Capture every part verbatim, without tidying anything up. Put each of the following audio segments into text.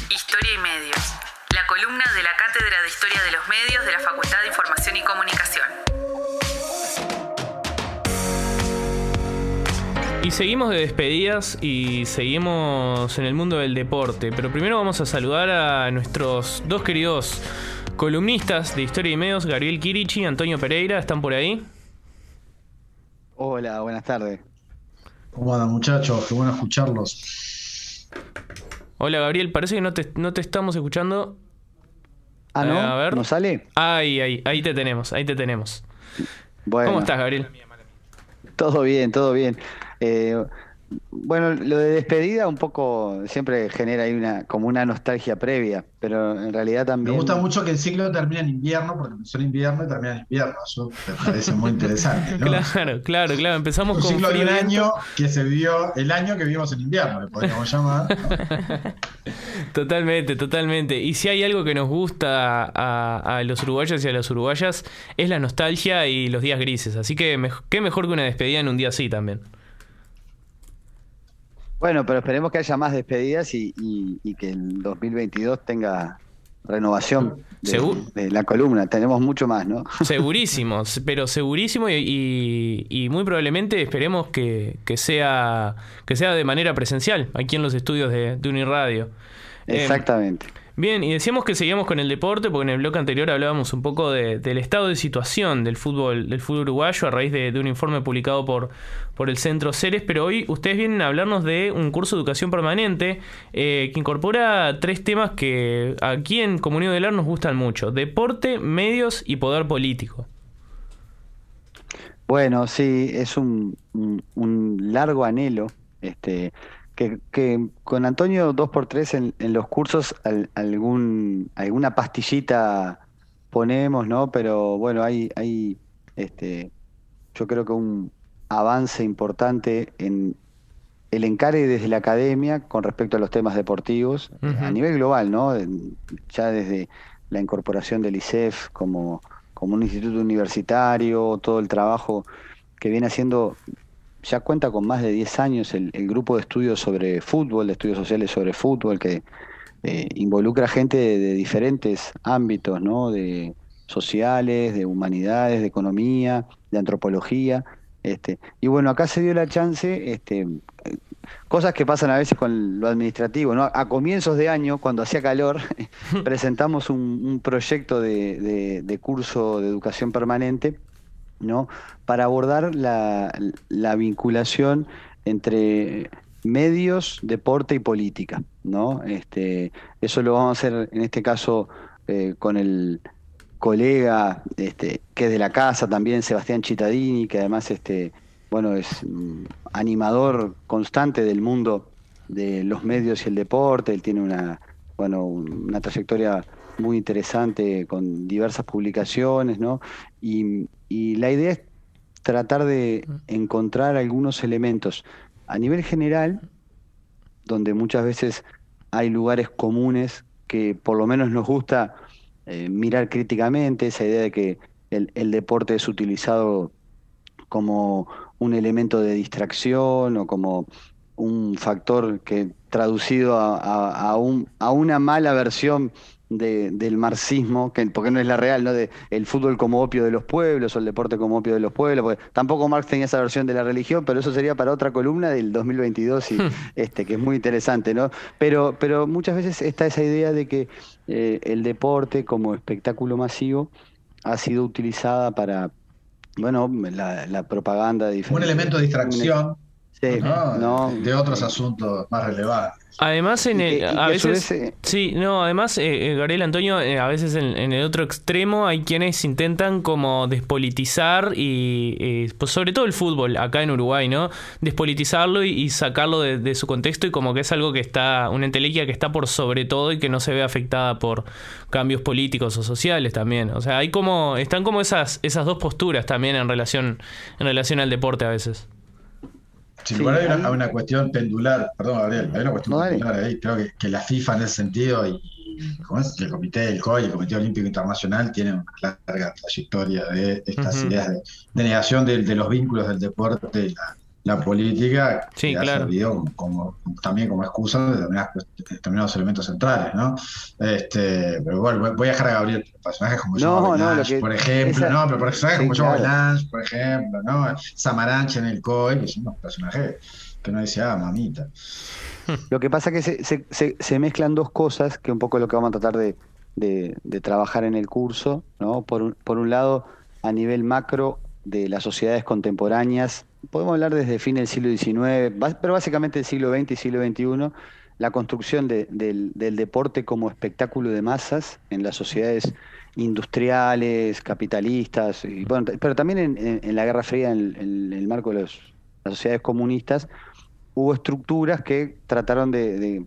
Historia y Medios, la columna de la Cátedra de Historia de los Medios de la Facultad de Información y Comunicación. Y seguimos de despedidas y seguimos en el mundo del deporte, pero primero vamos a saludar a nuestros dos queridos columnistas de Historia y Medios, Gabriel Kirichi y Antonio Pereira. ¿Están por ahí? Hola, buenas tardes. ¿Cómo andan, muchachos? Qué bueno escucharlos. Hola, Gabriel, parece que no te, no te estamos escuchando. Ah, ¿no? Eh, a ver. ¿No sale? Ahí, ahí, ahí te tenemos, ahí te tenemos. Bueno, ¿Cómo estás, Gabriel? todo bien, todo bien. Eh, bueno, lo de despedida un poco siempre genera ahí una, como una nostalgia previa, pero en realidad Me también... gusta mucho que el ciclo termine en invierno, porque empezó en invierno y termina en invierno. Eso me parece muy interesante, ¿no? Claro, claro, claro. Empezamos Un con ciclo de un frío. año que se vivió, el año que vivimos en invierno, le podríamos llamar, ¿no? Totalmente, totalmente. Y si hay algo que nos gusta a, a los uruguayos y a las uruguayas es la nostalgia y los días grises. Así que me, qué mejor que una despedida en un día así también. Bueno, pero esperemos que haya más despedidas y, y, y que el dos mil veintidós tenga renovación de, de la columna. Tenemos mucho más, ¿no? Segurísimo, pero segurísimo y, y, y muy probablemente esperemos que, que sea que sea de manera presencial aquí en los estudios de, de Uniradio. Exactamente. Eh, bien, y decíamos que seguíamos con el deporte porque en el bloque anterior hablábamos un poco de, del estado de situación del fútbol del fútbol uruguayo a raíz de, de un informe publicado por, por el Centro Ceres, pero hoy ustedes vienen a hablarnos de un curso de educación permanente eh, que incorpora tres temas que aquí en Comunidad del Ar nos gustan mucho: deporte, medios y poder político. Bueno, sí, es un, un, un largo anhelo, este... Que, que con Antonio dos por tres en, en los cursos al, algún, alguna pastillita ponemos, ¿no? Pero bueno, hay, hay este, yo creo que un avance importante en el encare desde la academia con respecto a los temas deportivos, uh-huh. a nivel global, ¿no? Ya desde la incorporación del I C E F como, como un instituto universitario, todo el trabajo que viene haciendo. Ya cuenta con más de diez años el, el grupo de estudios sobre fútbol, de estudios sociales sobre fútbol, que eh, involucra gente de, de diferentes ámbitos, ¿no? De sociales, de humanidades, de economía, de antropología. Este, y bueno, acá se dio la chance, este, cosas que pasan a veces con lo administrativo, ¿no? A comienzos de año, cuando hacía calor, presentamos un, un proyecto de, de, de curso de educación permanente, ¿no? Para abordar la, la vinculación entre medios, deporte y política, ¿no? Este, eso lo vamos a hacer en este caso eh, con el colega este, que es de la casa también, Sebastián Cittadini, que además este, bueno, es um, animador constante del mundo de los medios y el deporte. Él tiene una, bueno, una trayectoria muy interesante con diversas publicaciones, ¿no? Y, y la idea es tratar de encontrar algunos elementos a nivel general, donde muchas veces hay lugares comunes que por lo menos nos gusta eh, mirar críticamente, esa idea de que el, el deporte es utilizado como un elemento de distracción o como un factor que traducido a, a, a, un, a una mala versión De, del marxismo, que, porque no es la real, ¿no? De el fútbol como opio de los pueblos o el deporte como opio de los pueblos, porque tampoco Marx tenía esa versión de la religión, pero eso sería para otra columna del dos mil veintidós y hmm. este que es muy interesante, ¿no? Pero, pero muchas veces está esa idea de que eh, el deporte como espectáculo masivo ha sido utilizada para, bueno, la, la propaganda de diferentes... Un elemento de distracción. Sí, ¿no? No, de otros asuntos más relevantes. Además, en el, y que, y a que veces, vez, eh, sí, no, además, eh, Gabriel, Antonio, eh, a veces en, en el otro extremo hay quienes intentan como despolitizar y, eh, pues sobre todo el fútbol acá en Uruguay, ¿no? Despolitizarlo y, y sacarlo de, de su contexto y como que es algo que está, una entelequia que está por sobre todo y que no se ve afectada por cambios políticos o sociales también. O sea, hay como, están como esas, esas dos posturas también en relación, en relación al deporte a veces. Sin lugar, sí, hay, una, hay una cuestión pendular, perdón Gabriel, hay una cuestión no, pendular ahí, creo que, que la FIFA en ese sentido y, y ¿cómo es? El comité del C O I, el Comité Olímpico Internacional, tienen una larga trayectoria de estas uh-huh. ideas de, de negación de, de los vínculos del deporte y la, la política Sí, que ha claro. servido como, también como excusa de determinadas cuest- determinados elementos centrales, ¿no? Este, pero bueno, voy voy a dejar a Gabriel, personajes como Joao No, no, lo Belange, que por ejemplo, esa, ¿no? Pero personajes sí, como Joao claro. Belange, por ejemplo, ¿no? Samaranch en el C O I, que son unos personajes que uno dice, ah, mamita. Lo que pasa es que se, se, se- se mezclan dos cosas, que un poco es lo que vamos a tratar de, de- de trabajar en el curso, ¿no? Por un, por un lado, a nivel macro de las sociedades contemporáneas, podemos hablar desde fin del siglo diecinueve, bas- pero básicamente del siglo veinte y siglo veintiuno, la construcción de- del, del deporte como espectáculo de masas en las sociedades industriales, capitalistas, y, bueno, t- pero también en, en- en la Guerra Fría, en, en el marco de los- las sociedades comunistas hubo estructuras que trataron de, de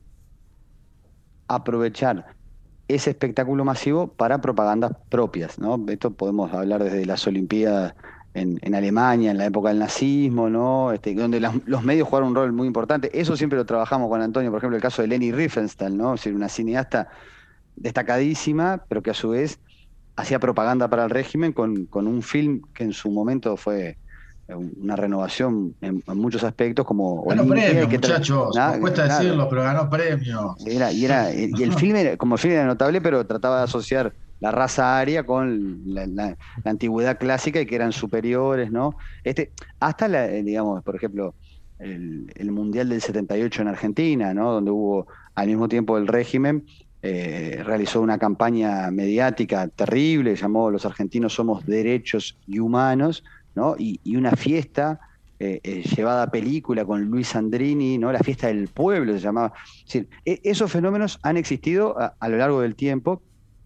aprovechar ese espectáculo masivo para propagandas propias, ¿no? Esto podemos hablar desde las Olimpiadas en, en Alemania, en la época del nazismo, ¿no? Este, donde las- los medios jugaron un rol muy importante. Eso siempre lo trabajamos con Antonio, por ejemplo, el caso de Leni Riefenstahl, ¿no? Es decir, una cineasta destacadísima, pero que a su vez hacía propaganda para el régimen con, con un film que en su momento fue eh, una renovación en, en muchos aspectos como Ganó Olimpia y premios, que tra- muchachos, na- nos cuesta claro, decirlo, pero ganó premios. era, y era, y el film era, como film era notable, pero trataba de asociar la raza aria con la, la- la antigüedad clásica y que eran superiores, ¿no? Este, hasta la, eh, digamos, por ejemplo, el, el Mundial del setenta y ocho en Argentina, ¿no? Donde hubo al mismo tiempo el régimen eh, realizó una campaña mediática terrible, llamó Los argentinos somos derechos y humanos, ¿no? Y, y una fiesta eh, eh, llevada a película con Luis Sandrini, ¿no? La fiesta del pueblo se llamaba. Es decir, e- esos fenómenos han existido a, a lo largo del tiempo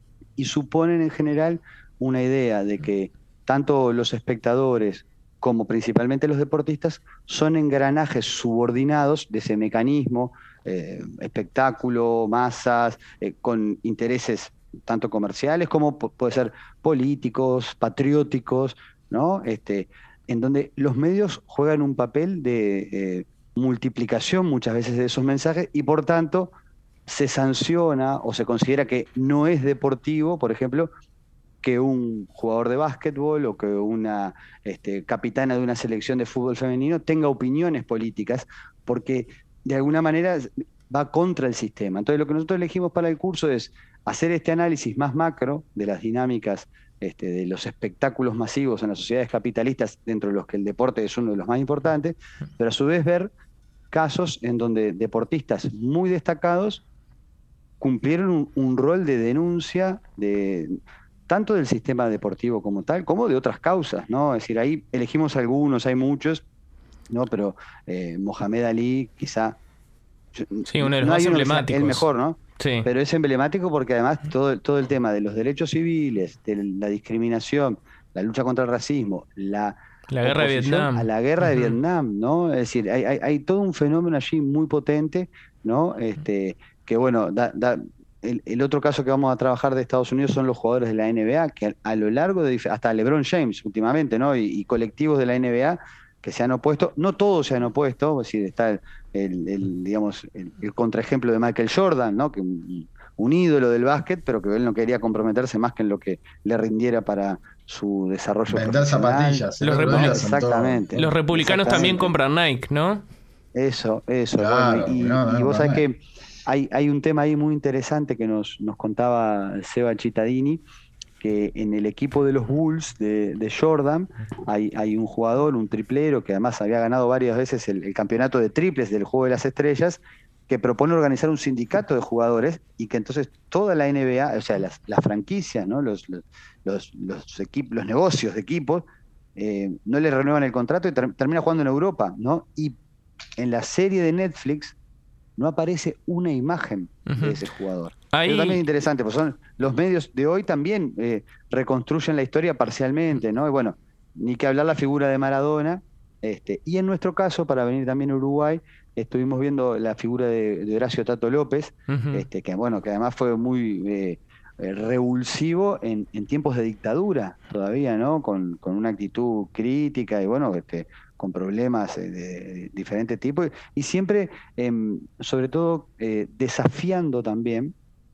y suponen en general una idea de que tanto los espectadores como principalmente los deportistas son engranajes subordinados de ese mecanismo, eh, espectáculo, masas, eh, con intereses tanto comerciales como pu- puede ser políticos, patrióticos, ¿no? Este, en donde los medios juegan un papel de eh, multiplicación muchas veces de esos mensajes y por tanto se sanciona o se considera que no es deportivo, por ejemplo, que un jugador de básquetbol o que una este, capitana de una selección de fútbol femenino tenga opiniones políticas, porque de alguna manera va contra el sistema. Entonces, lo que nosotros elegimos para el curso es hacer este análisis más macro de las dinámicas este, de los espectáculos masivos en las sociedades capitalistas, dentro de los que el deporte es uno de los más importantes, pero a su vez ver casos en donde deportistas muy destacados cumplieron un, un rol de denuncia de tanto del sistema deportivo como tal, como de otras causas, ¿no? Es decir, ahí elegimos algunos, hay muchos, ¿no? Pero eh, Mohamed Ali, quizá, yo- Sí, uno de los no más hay uno que sea el emblemáticos. mejor, ¿no? Sí. Pero es emblemático porque además todo, todo el tema de los derechos civiles, de la discriminación, la lucha contra el racismo, la La guerra de oposición a Vietnam. la guerra de Ujú. Vietnam, ¿no? Es decir, hay, hay- hay todo un fenómeno allí muy potente, ¿no? Este, que bueno, da, da- el, el otro caso que vamos a trabajar de Estados Unidos son los jugadores de la N B A, que a, a lo largo de, dif- hasta LeBron James últimamente, ¿no? Y, y colectivos de la N B A que se han opuesto, no todos se han opuesto, es decir, está el, el- el, digamos, el, el contraejemplo de Michael Jordan, ¿no? Que un, un ídolo del básquet, pero que él no quería comprometerse más que en lo que le rindiera para su desarrollo Vender profesional, zapatillas, el Los, otro ¿no? día republi- saltó. Exactamente, los republicanos también exactamente. compran Nike, ¿no? Eso, eso, bueno, Claro, y, no, no, y no, vos para sabés nada. que hay, hay un tema ahí muy interesante que nos, nos contaba Seba Cittadini, que en el equipo de los Bulls de, de Jordan hay, hay un jugador, un triplero, que además había ganado varias veces el, el campeonato de triples del Juego de las Estrellas, que propone organizar un sindicato de jugadores y que entonces toda la N B A, o sea, las, las franquicias, ¿no? los, los, los, los, equip- los negocios de equipos, eh, no le renuevan el contrato y ter- termina jugando en Europa, ¿no? Y en la serie de Netflix no aparece una imagen de Ujú. ese jugador. Eso también es Ahí, interesante, pues son los medios de hoy también eh, reconstruyen la historia parcialmente, ¿no? Y bueno, ni que hablar la figura de Maradona. Este, y en nuestro caso, para venir también a Uruguay, estuvimos viendo la figura de, de Horacio Tato López, ujú. este, que bueno, que además fue muy eh, eh, revulsivo en, en tiempos de dictadura todavía, ¿no? Con, con una actitud crítica y bueno, este, con problemas eh, de diferente tipo y, y siempre, em, sobre todo, eh, desafiando también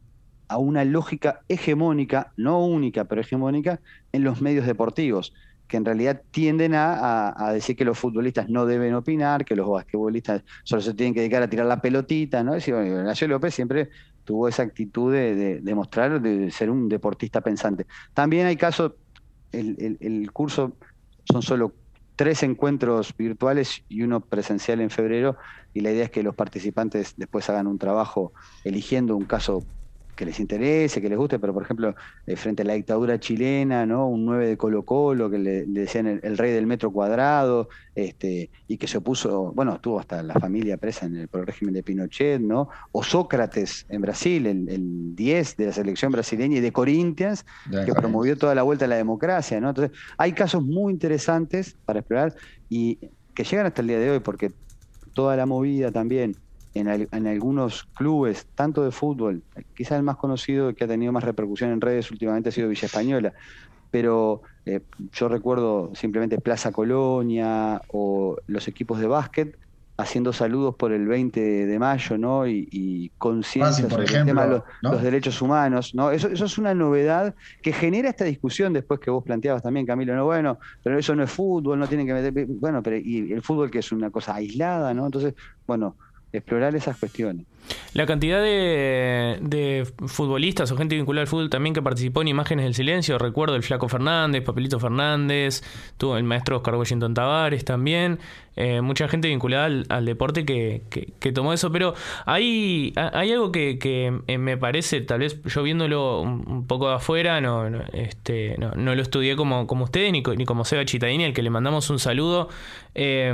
a una lógica hegemónica, no única, pero hegemónica, en los medios deportivos, que en realidad tienden a, a, a decir que los futbolistas no deben opinar, que los basquetbolistas solo se tienen que dedicar a tirar la pelotita, ¿no? Es decir, bueno, Nacho López siempre tuvo esa actitud de, de, de mostrar, de ser un deportista pensante. También hay casos, el, el, el curso son solo tres encuentros virtuales y uno presencial en febrero, y la idea es que los participantes después hagan un trabajo eligiendo un caso que les interese, que les guste, pero por ejemplo, eh, frente a la dictadura chilena, ¿no? Un nueve de Colo-Colo, que le, le decían el, el rey del metro cuadrado, este, y que se opuso, bueno, estuvo hasta la familia presa en el, por el régimen de Pinochet, ¿no? O Sócrates en Brasil, el, el diez de la selección brasileña y de Corinthians, ya, que promovió toda la vuelta a la democracia, ¿no? Entonces, hay casos muy interesantes para explorar y que llegan hasta el día de hoy, porque toda la movida también En, al, en algunos clubes, tanto de fútbol, quizás el más conocido que ha tenido más repercusión en redes últimamente ha sido Villa Española, pero eh, yo recuerdo simplemente Plaza Colonia o los equipos de básquet haciendo saludos por el veinte de mayo, ¿no? Y, y conciencia sobre ejemplo, el tema de los, ¿no? los derechos humanos, ¿no? Eso, eso es una novedad que genera esta discusión después que vos planteabas también, Camilo, ¿no? Bueno, pero eso no es fútbol, no tienen que meter... Bueno, pero y el fútbol que es una cosa aislada, ¿no? Entonces, bueno... explorar esas cuestiones. La cantidad de, de futbolistas o gente vinculada al fútbol también que participó en Imágenes del Silencio, recuerdo el Flaco Fernández, Papelito Fernández, tuvo el maestro Oscar Washington Tavares también, eh, mucha gente vinculada al, al deporte que, que, que tomó eso, pero hay, hay algo que, que me parece, tal vez yo viéndolo un, un poco de afuera, no, no, este, no, no lo estudié como, como ustedes, ni, ni como Seba Chitadini, al que le mandamos un saludo, eh,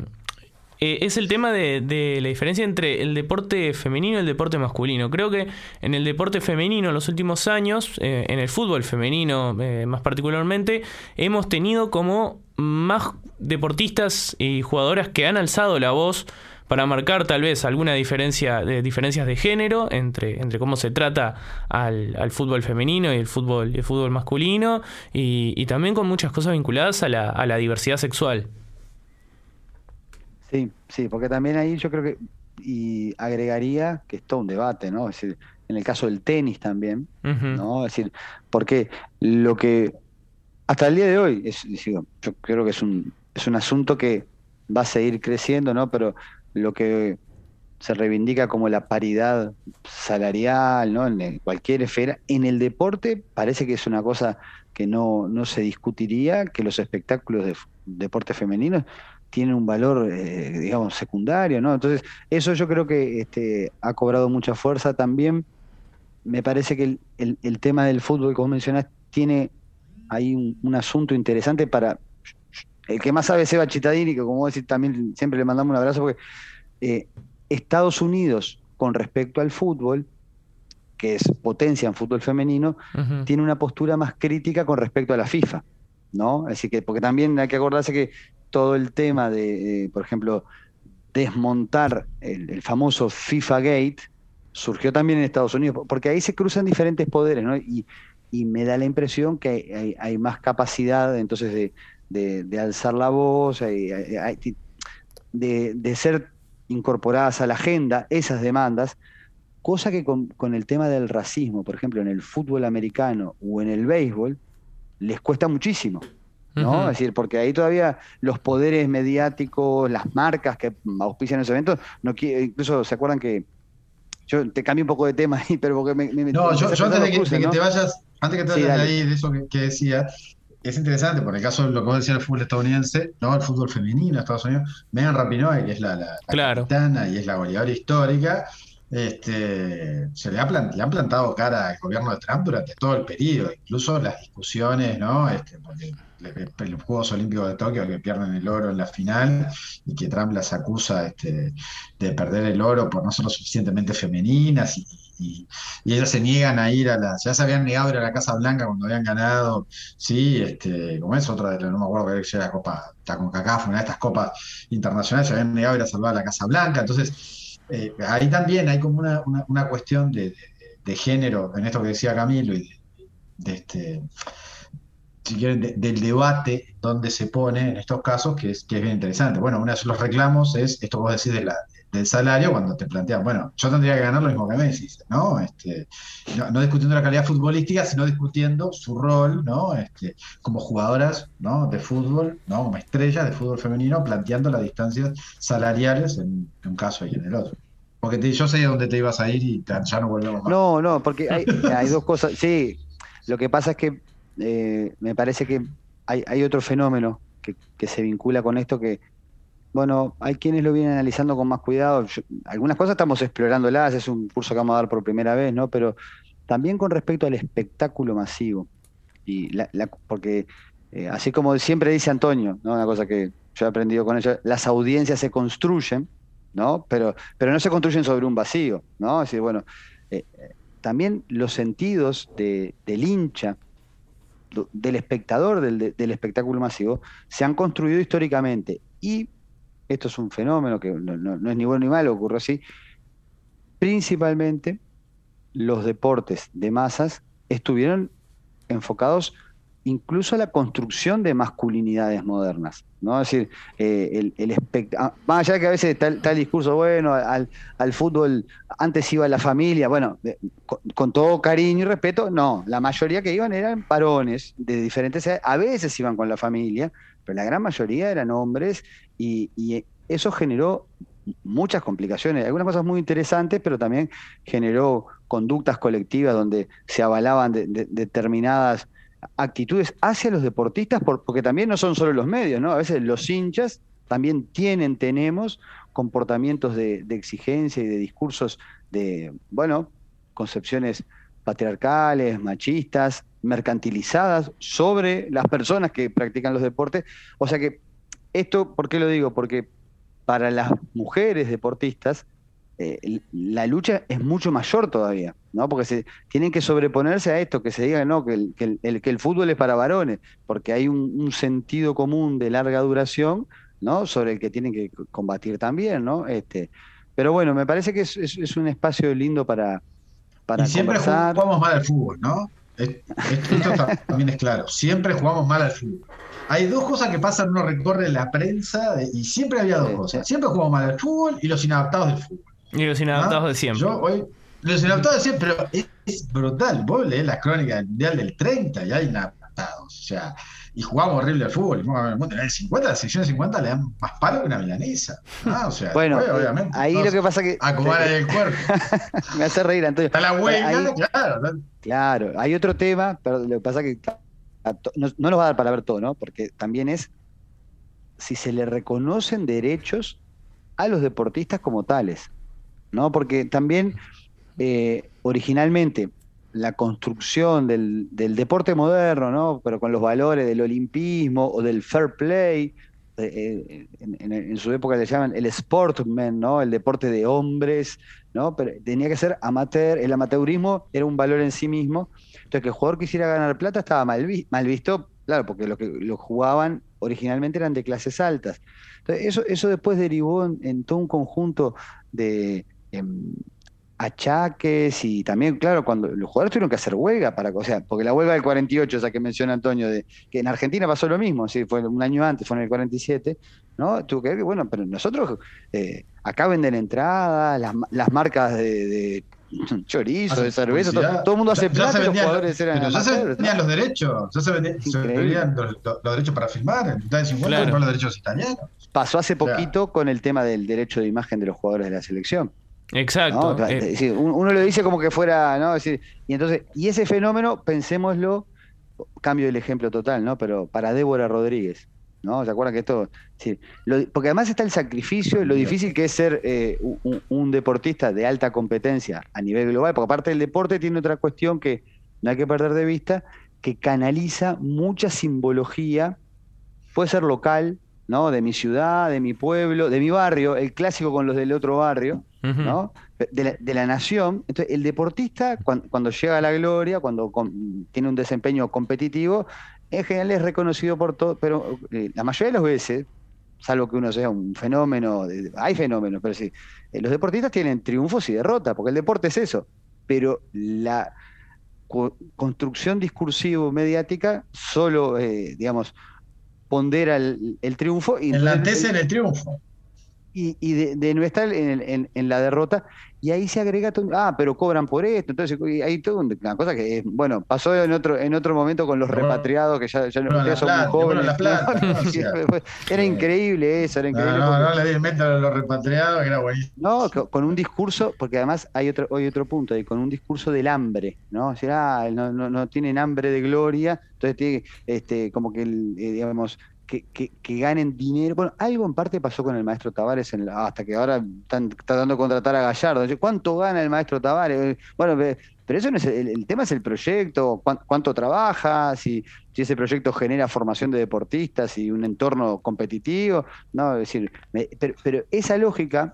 Eh, es el tema de, de la diferencia entre el deporte femenino y el deporte masculino. Creo que en el deporte femenino en los últimos años, eh, en el fútbol femenino eh, más particularmente, hemos tenido como más deportistas y jugadoras que han alzado la voz para marcar tal vez alguna diferencia de diferencias de género entre, entre cómo se trata al, al fútbol femenino y el fútbol, el fútbol masculino, y, y también con muchas cosas vinculadas a la, a la diversidad sexual. Sí, sí, porque también ahí yo creo que, y agregaría que es todo un debate, ¿no? Es decir, en el caso del tenis también, uh-huh. ¿no? Es decir, porque lo que hasta el día de hoy, es, digo, yo creo que es un, es un asunto que va a seguir creciendo, ¿no? Pero lo que se reivindica como la paridad salarial, ¿no? En cualquier esfera, en el deporte parece que es una cosa que no, no se discutiría, que los espectáculos de deporte femeninos tienen un valor, eh, digamos, secundario, ¿no? Entonces, eso yo creo que este, ha cobrado mucha fuerza también. Me parece que el, el, el tema del fútbol, como mencionás, tiene ahí un, un asunto interesante para... El que más sabe es Seba Chitadini, que como decís, también siempre le mandamos un abrazo, porque eh, Estados Unidos, con respecto al fútbol, que es potencia en fútbol femenino, uh-huh. tiene una postura más crítica con respecto a la FIFA, ¿no? Así que, porque también hay que acordarse que todo el tema de, eh, por ejemplo, desmontar el, el famoso FIFA Gate surgió también en Estados Unidos, porque ahí se cruzan diferentes poderes, ¿no? Y, y me da la impresión que hay, hay, hay más capacidad entonces de, de, de alzar la voz, hay, hay, de, de ser incorporadas a la agenda esas demandas, cosa que con, con el tema del racismo, por ejemplo, en el fútbol americano o en el béisbol, les cuesta muchísimo, ¿no? Uh-huh. Es decir, porque ahí todavía los poderes mediáticos, las marcas que auspician esos eventos, no quiere, incluso se acuerdan que yo te cambié un poco de tema ahí, pero porque me, me no, me yo, yo antes de que, cruces, de que ¿no? te vayas, antes que te Sí, vayas de dale. ahí de eso que, que decía, es interesante, por el caso de lo que vos decías del fútbol estadounidense, ¿no? El fútbol femenino de Estados Unidos, Megan Rapinoe, que es la, la, la Claro. capitana y es la goleadora histórica, este, se le, ha plant, le han plantado cara al gobierno de Trump durante todo el periodo, incluso las discusiones, ¿no? Este, porque los Juegos Olímpicos de Tokio, que pierden el oro en la final y que Trump las acusa este, de perder el oro por no ser lo suficientemente femeninas y, y, y ellas se niegan a ir a la, ya se habían negado a ir a la Casa Blanca cuando habían ganado, sí, este, como es otra de las, no me acuerdo que era la Copa, la CONCACAF, una de estas copas internacionales, se habían negado a ir a salvar a la Casa Blanca, entonces eh, ahí también hay como una, una, una cuestión de, de, de género en esto que decía Camilo y de, de este si quieren, de, del debate donde se pone en estos casos, que es, que es bien interesante. Bueno, uno de los reclamos es esto que vos decís de la, del salario cuando te plantean, bueno, yo tendría que ganar lo mismo que Messi, ¿no? Este, no, no discutiendo la calidad futbolística, sino discutiendo su rol, ¿no? Este, como jugadoras, ¿no? De fútbol, ¿no? Como estrellas de fútbol femenino, planteando las distancias salariales en, en un caso y en el otro. Porque te- yo sé a dónde te ibas a ir y te- ya no volvemos más. No, no, porque hay, hay dos cosas. Sí, lo que pasa es que eh, me parece que hay, hay otro fenómeno que, que se vincula con esto que, bueno, hay quienes lo vienen analizando con más cuidado. Yo- algunas cosas estamos explorándolas, es un curso que vamos a dar por primera vez, ¿no? Pero también con respecto al espectáculo masivo. Y la, la- porque eh, así como siempre dice Antonio, ¿no? Una cosa que yo he aprendido con ella, las audiencias se construyen, ¿no? Pero, pero no se construyen sobre un vacío, ¿no? Es decir, bueno, eh, eh, también los sentidos de- del hincha, do- del espectador del, de- del espectáculo masivo, se han construido históricamente. Y esto es un fenómeno que no, no- no es ni bueno ni malo, ocurre así. Principalmente los deportes de masas estuvieron enfocados incluso a la construcción de masculinidades modernas, ¿no? Es decir, eh, el, el espect- ah, más allá de que a veces está, el está el discurso, bueno, al, al fútbol antes iba la familia, bueno, de- con, con todo cariño y respeto, no, la mayoría que iban eran varones de diferentes edades, a veces iban con la familia, pero la gran mayoría eran hombres y, y eso generó muchas complicaciones, algunas cosas muy interesantes, pero también generó conductas colectivas donde se avalaban de, de- determinadas actitudes hacia los deportistas, por- porque también no son solo los medios, ¿no? A veces los hinchas también tienen, tenemos comportamientos de, de exigencia y de discursos de, bueno, concepciones patriarcales, machistas, mercantilizadas sobre las personas que practican los deportes. O sea que esto, ¿por qué lo digo? Porque para las mujeres deportistas, eh, la lucha es mucho mayor todavía, ¿no? Porque se tienen que sobreponerse a esto, que se diga no, que el, que el- el- que el fútbol es para varones, porque hay un, un sentido común de larga duración, ¿no? Sobre el que tienen que combatir también, ¿no? Este, pero bueno, me parece que es, es- es un espacio lindo para, Y para siempre conversar. jugamos mal al fútbol, ¿no? Es- es- Esto también es claro, siempre jugamos mal al fútbol. Hay dos cosas que pasan, uno recorre la prensa de- y siempre había dos Sí, sí. cosas. Siempre jugamos mal al fútbol y los inadaptados del fútbol. Y los ¿Ah? inadaptados de siempre. Yo hoy, los inadaptados siempre, pero es, es brutal. Vos leés las crónicas del Mundial del treinta y hay inadaptados. O sea, y jugamos horrible al fútbol. Y jugamos en el mundo. En el cincuenta, la sección cincuenta le dan más palo que una milanesa. ¿Ah? O sea, Bueno, después, eh, obviamente, ahí lo todos que pasa que acomodan eh, el cuerpo. me hace reír, Antonio. Está la Ahí, huelga, claro. ¿No? claro, hay otro tema, pero lo que pasa que a to- no, no nos va a dar para ver todo, ¿no? Porque también es si se le reconocen derechos a los deportistas como tales, ¿no? Porque también eh, originalmente la construcción del, del deporte moderno, ¿no? Pero con los valores del olimpismo o del fair play, eh, eh, en, en- en su época le llaman el sportman, ¿no? El deporte de hombres, ¿no? Pero tenía que ser amateur, el amateurismo era un valor en sí mismo, entonces que el jugador quisiera ganar plata estaba mal, vi- mal visto, claro, porque los que lo jugaban originalmente eran de clases altas. Entonces eso, eso después derivó en, en todo un conjunto de... em, achaques y también, claro, cuando los jugadores tuvieron que hacer huelga para, o sea, porque la huelga del cuarenta y ocho, esa que menciona Antonio, de, que en Argentina pasó lo mismo, sí, fue un año antes, fue en el cuarenta y siete, ¿no? Tuvo que ver, bueno, pero nosotros eh, acá venden entradas, las, ma- las marcas de, de chorizo, de Hacen cerveza, todo, publicidad. todo el mundo Ya, hace ya se plata y los vendían, lo- jugadores eran pero ya se amateurs, vendían ¿no? los derechos, ya se vendían, Es se increíble. vendían los, los- los derechos para filmar, en mitad de cincuenta Claro. compraron los derechos italianos. Pasó hace O sea, poquito con el tema del derecho de imagen de los jugadores de la selección. ¿No? Exacto. Es Eh, decir, un- uno lo dice como que fuera, ¿no? Es decir, y entonces, y ese fenómeno, pensémoslo, cambio el ejemplo total, ¿no? Pero para Débora Rodríguez, ¿no? ¿Se acuerdan que esto? Sí, lo- porque además está el sacrificio, lo difícil que es ser eh, un, un deportista de alta competencia a nivel global, porque aparte del deporte tiene otra cuestión que no hay que perder de vista, que canaliza mucha simbología, puede ser local, ¿no? De mi ciudad, de mi pueblo, de mi barrio, el clásico con los del otro barrio, ujú. ¿no? De la, de la nación. Entonces, el deportista, cuan- cuando, llega a la gloria, cuando com- tiene un desempeño competitivo, en general es reconocido por todo, pero eh, la mayoría de las veces, salvo que uno sea un fenómeno, de- hay fenómenos, pero sí, eh, los deportistas tienen triunfos y derrotas, porque el deporte es eso, pero la co- construcción discursivo-mediática solo, eh, digamos, pondera el, el triunfo y entonces el- enlantecen el triunfo. y, y de, de no estar en, en- en la derrota, y ahí se agrega todo, ah, pero cobran por esto, entonces y hay toda una cosa que, es- bueno, pasó en otro, en otro momento con los repatriados, que ya, ya no- Devuelvan ustedes la son muy plata, devuelvan la jóvenes, ¿no? plata, ¿no? O Sí, sea, fue- era eh, increíble eso, era no, increíble no, porque no le di método a los repatriados, que era no, buenísimo. co- con un discurso, porque además hay otro, hay otro punto, ahí, con un discurso del hambre, ¿no? O sea, ah, no, no, no tienen hambre de gloria, entonces tiene, este, como que, el, eh, digamos, que, que, que ganen dinero. Bueno, algo en parte pasó con el maestro Tavares, en la- hasta que ahora están tratando de contratar a Gallardo. Yo, ¿cuánto gana el maestro Tavares? Eh, Bueno, pe- pero eso no es el, el tema es el proyecto, cuán- cuánto trabaja, si, si ese proyecto genera formación de deportistas y un entorno competitivo, ¿no? Es decir, me- pero, pero esa lógica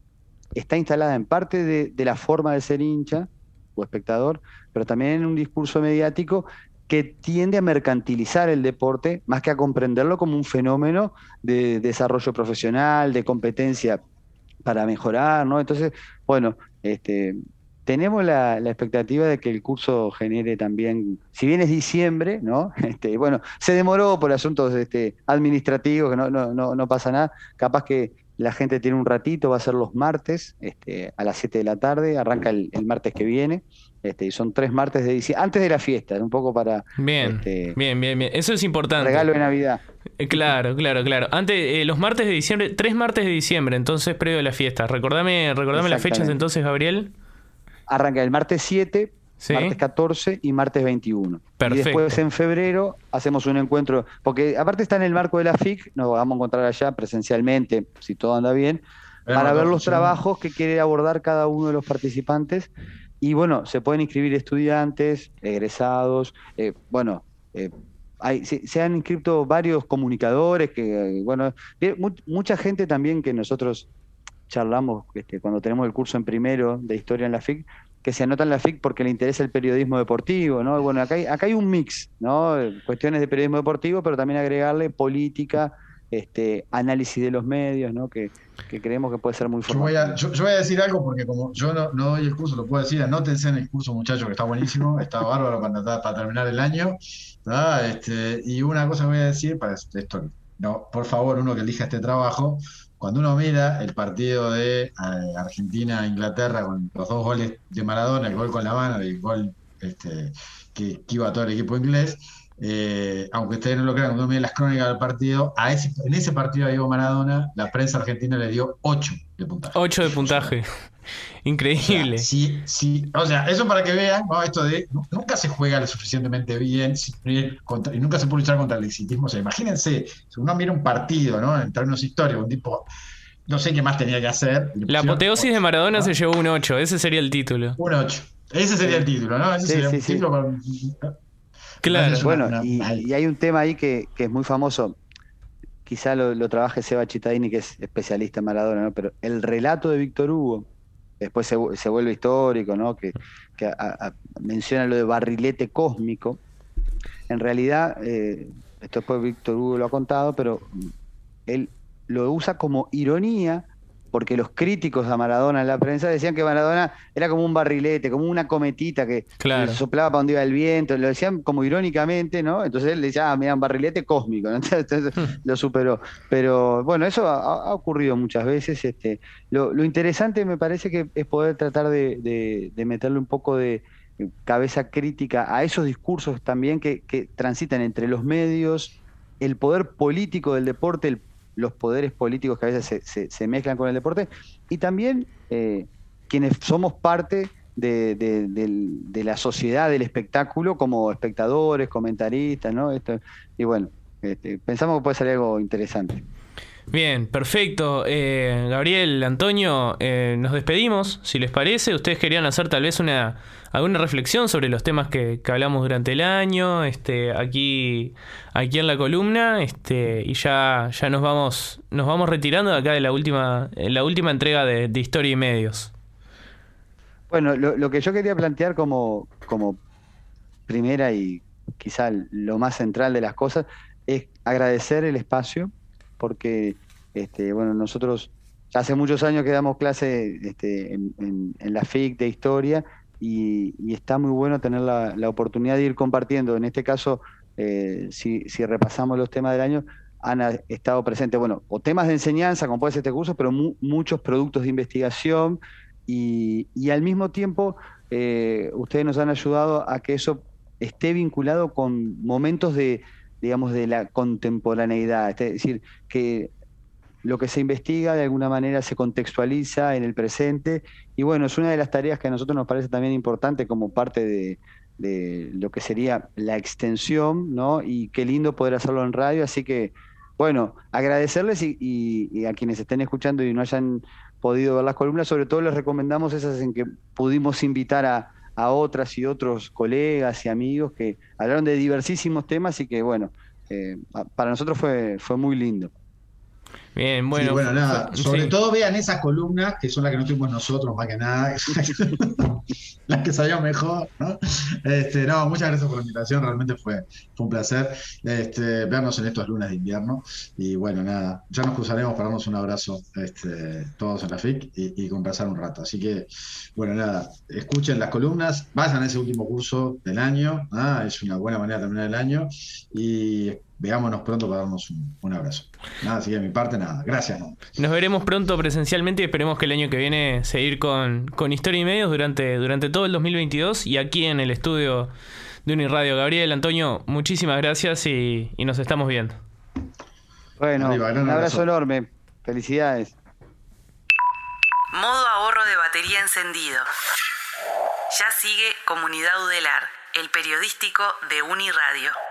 está instalada en parte de, de la forma de ser hincha o espectador, pero también en un discurso mediático que tiende a mercantilizar el deporte más que a comprenderlo como un fenómeno de desarrollo profesional, de competencia para mejorar, ¿no? Entonces, bueno, este, tenemos la, la expectativa de que el curso genere también, si bien es diciembre, ¿no? Este, bueno, se demoró por asuntos este, administrativos, que no, no, no, no pasa nada, capaz que la gente tiene un ratito, va a ser los martes, este, a las siete de la tarde, arranca el, el martes que viene, este, y son tres martes de diciembre, antes de la fiesta, un poco para Bien, este, bien, bien, bien. Eso es importante. regalo de Navidad. Eh, Claro, claro, claro. Antes, eh, los martes de diciembre, tres martes de diciembre, entonces previo a la fiesta. Recordame, recordame las fechas Exactamente. entonces, Gabriel. Arranca el martes siete, Sí, martes catorce y martes veintiuno. Y después perfecto. en febrero hacemos un encuentro, porque aparte está en el marco de la F I C, nos vamos a encontrar allá presencialmente, si todo anda bien, Veremos para ver todo los funciona. trabajos que quiere abordar cada uno de los participantes. Y bueno, se pueden inscribir estudiantes, egresados, eh, bueno, eh, hay- se, se han inscrito varios comunicadores que, eh, bueno, bien, mu- mucha gente también que nosotros charlamos este, cuando tenemos el curso en primero de historia en la F I C, que se anota en la F I C porque le interesa el periodismo deportivo, ¿no? Y bueno, acá hay, acá hay un mix, ¿no? Cuestiones de periodismo deportivo, pero también agregarle política, este, análisis de los medios, ¿no? Que, que creemos que puede ser muy Yo voy a, formativo. yo, yo voy a decir algo porque como yo no, no doy el curso, lo puedo decir, anótense en el curso, muchachos, que está buenísimo, está bárbaro para, para terminar el año. ¿Tá? Este, y una cosa que voy a decir, para esto, no, por favor, uno que elija este trabajo, cuando uno mira el partido de eh, Argentina-Inglaterra con los dos goles de Maradona, el gol con la mano y el gol este, que, que iba a todo el equipo inglés, eh, aunque ustedes no lo crean, cuando uno mira las crónicas del partido, a ese, en ese partido a Diego Maradona, la prensa argentina le dio ocho de puntaje. Ocho de O sea, puntaje. o sea, Increíble. sí, sí, o sea, eso para que vean, ¿no? Esto de nu- nunca se juega lo suficientemente bien si- y contra- y nunca se puede luchar contra el exitismo. O sea, imagínense, si uno mira un partido, ¿no? En términos históricos, un tipo, no sé qué más tenía que hacer, y le La pusieron apoteosis de ocho, Maradona se ¿no? llevó un ocho, ese sería el título. Un ocho. Ese sería el Sí, título, ¿no? Ese sí, sería sí, un sí. título para- me parece es Claro. una, Bueno, una- y, una- y hay un tema ahí que, que es muy famoso, quizá lo, lo trabaje Seba Cittadini, que es especialista en Maradona, ¿no? Pero el relato de Víctor Hugo, después se, vu- se vuelve histórico, ¿no? Que, que a- a- menciona lo de barrilete cósmico. En realidad, eh, esto después Víctor Hugo lo ha contado, pero él lo usa como ironía, porque los críticos a Maradona en la prensa decían que Maradona era como un barrilete, como una cometita que le Claro. soplaba para donde iba el viento, lo decían como irónicamente, ¿no? Entonces él decía, ah, mira, un barrilete cósmico, ¿no? Entonces lo superó. Pero bueno, eso ha, ha ocurrido muchas veces. Este, lo, lo interesante me parece que es poder tratar de, de- de meterle un poco de eh, cabeza crítica a esos discursos también que, que transitan entre los medios, el poder político del deporte, el- los poderes políticos que a veces se, se- se mezclan con el deporte, y también eh, quienes somos parte de, de- del- de la sociedad del espectáculo como espectadores, comentaristas, ¿no? Esto, y bueno, este, pensamos que puede salir algo interesante. Bien, perfecto. Eh, Gabriel, Antonio, eh, nos despedimos, si les parece. Ustedes querían hacer tal vez una alguna reflexión sobre los temas que, que hablamos durante el año, este, aquí, aquí en la columna, este, y ya, ya nos vamos, nos vamos retirando de acá de la última, la última entrega de, de Historia y Medios. Bueno, lo, lo que yo quería plantear como, como primera y quizá lo más central de las cosas es agradecer el espacio, porque este, bueno, nosotros ya hace muchos años que damos clase este, en, en- en la F I C de historia, y, y está muy bueno tener la, la oportunidad de ir compartiendo, en este caso, eh, si, si repasamos los temas del año, han a- estado presentes, bueno, o temas de enseñanza, como puede ser este curso, pero mu- muchos productos de investigación y, y al mismo tiempo eh, ustedes nos han ayudado a que eso esté vinculado con momentos de, digamos, de la contemporaneidad, es decir, que lo que se investiga de alguna manera se contextualiza en el presente y bueno, es una de las tareas que a nosotros nos parece también importante como parte de, de lo que sería la extensión, ¿no? Y qué lindo poder hacerlo en radio, así que bueno, agradecerles y, y- y a quienes estén escuchando y no hayan podido ver las columnas, sobre todo les recomendamos esas en que pudimos invitar a, a otras y otros colegas y amigos que hablaron de diversísimos temas y que bueno, eh, a- para nosotros fue, fue muy lindo. Bien, Sí, bueno, bueno, fu- fue- nada, sobre sí. todo vean esas columnas, que son las que no tuvimos nosotros más que nada, las que sabían mejor, ¿no? Este, no, muchas gracias por la invitación, realmente fue, fue un placer este, vernos en estos lunes de invierno. Y bueno, nada, ya nos cruzaremos para darnos un abrazo este, todos en la F I C y, y conversar un rato. Así que, bueno, nada, escuchen las columnas, vayan a ese último curso del año, ¿ah? Es una buena manera de terminar el año y veámonos pronto para darnos un, un abrazo. Nada, así que de mi parte, nada. Gracias, ¿no? Nos veremos pronto presencialmente y esperemos que el año que viene seguir con, con Historia y Medios durante, durante todo el dos mil veintidós y aquí en el estudio de Uniradio. Gabriel, Antonio, muchísimas gracias y, y nos estamos viendo. Bueno, Arriba, gran un abrazo abrazo. enorme. Felicidades. Modo ahorro de batería encendido. Ya sigue Comunidad Udelar, el periodístico de Uniradio.